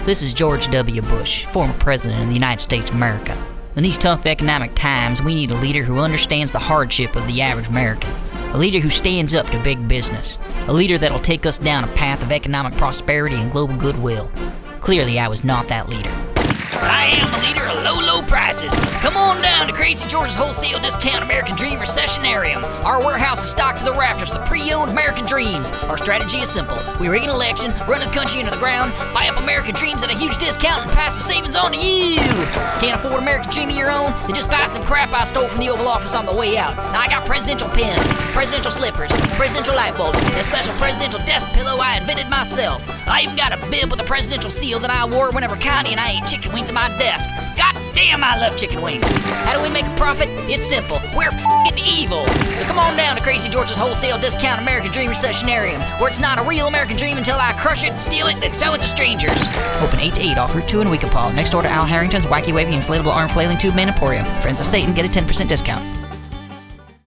This is George W. Bush, former president of the United States of America. In these tough economic times, we need a leader who understands the hardship of the average American. A leader who stands up to big business. A leader that'll take us down a path of economic prosperity and global goodwill. Clearly, I was not that leader. I am the leader of low prices. Come on down to Crazy George's Wholesale Discount American Dream Recessionarium. Our warehouse is stocked to the rafters with pre-owned American Dreams. Our strategy is simple. We rig an election, run the country into the ground, buy up American Dreams at a huge discount, and pass the savings on to you. Can't afford American Dream of your own? Then just buy some crap I stole from the Oval Office on the way out. Now I got presidential pins, presidential slippers, presidential light bulbs, and a special presidential desk pillow I invented myself. I even got a bib with a presidential seal that I wore whenever Connie and I ate chicken wings at my desk. God damn, I love chicken wings. How do we make a profit? It's simple. We're f***ing evil. So come on down to Crazy George's Wholesale Discount American Dream Recessionarium, where it's not a real American dream until I crush it, steal it, and sell it to strangers. Open 8 to 8 off Route 2 in Weekapaw, next door to Al Harrington's Wacky Wavy Inflatable Arm Flailing Tube Man Emporium. Friends of Satan get a 10% discount.